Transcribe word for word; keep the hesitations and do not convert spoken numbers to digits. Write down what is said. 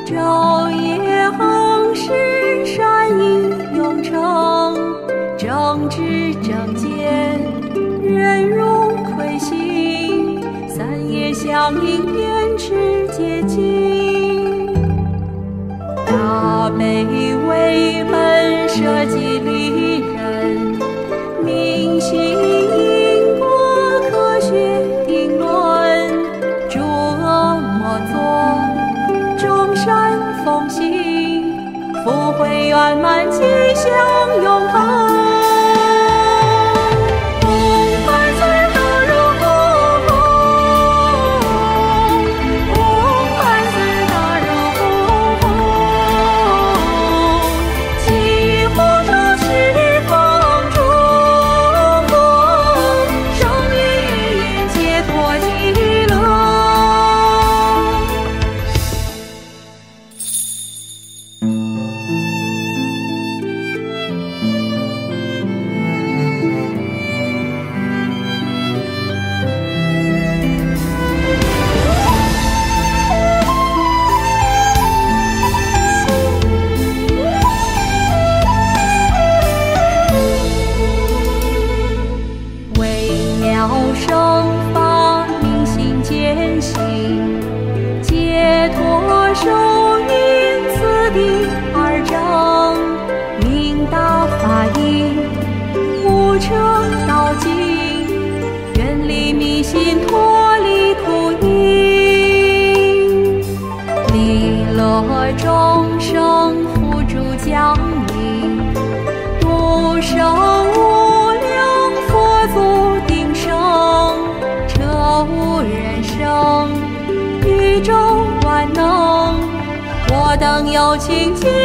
昼夜恒时，善意永成，正直正见，忍辱亏心，三业相应，言持洁净。大悲为本，舍己利人，明心因果，科学定论，诸恶莫作，众善奉行，福慧圆满，吉祥永恒。生发明心见性，解脱受因，此地而正，明大法义，无车道径，远离迷信，脱离苦因，利乐众生，护助降临，度生无量，佛祖定生，彻悟人生，宇宙万能，我等有情。